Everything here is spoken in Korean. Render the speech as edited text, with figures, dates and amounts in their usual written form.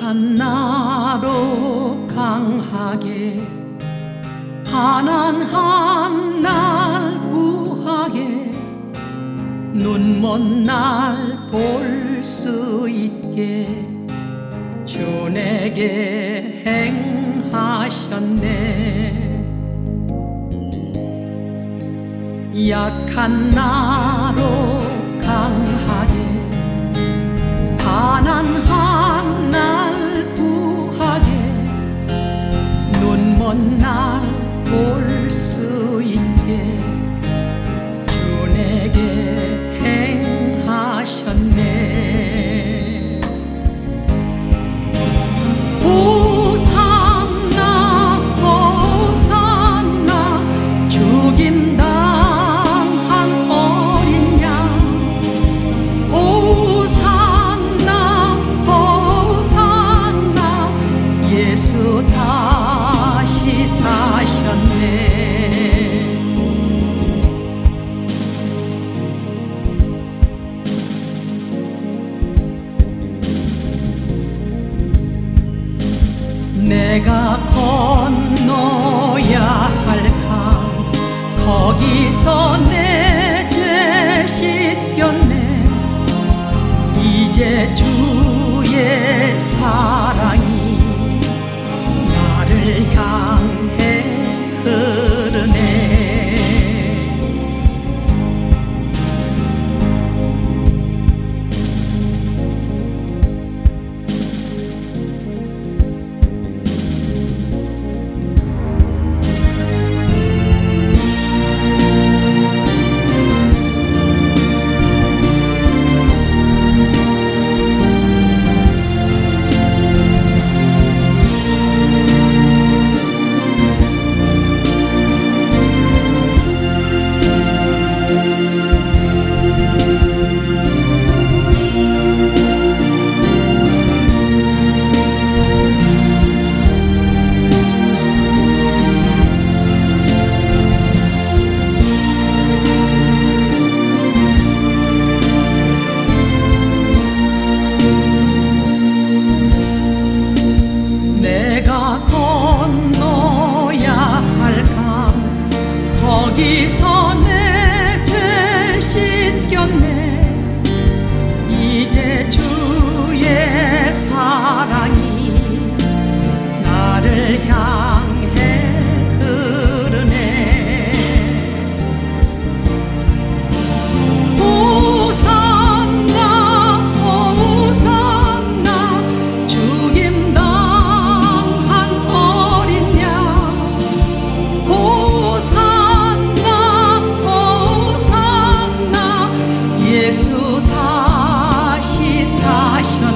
약한 나로 강하게 가난한 날 우하게 눈먼 날 볼 수 있게 주 내게 행하셨네. 약한 나로 강하게 가난한 날 구하게 눈먼 날 볼 수 있게 주 내게 행하셨네. 호산나 호산나 죽임당한 어린 양 호산나 호산나 예수 다시 사셨네. 내가 건너야 할 강 거기서 내 죄 씻겼네. 이제 주의 사랑이 나를 향해 흐르네. 거기서 내 죄 씻겼네. 이제 주의 사랑이 나를 향해 흐르네. 호산나 호산나 죽임당한 어린 양 예수 다시 사셨네.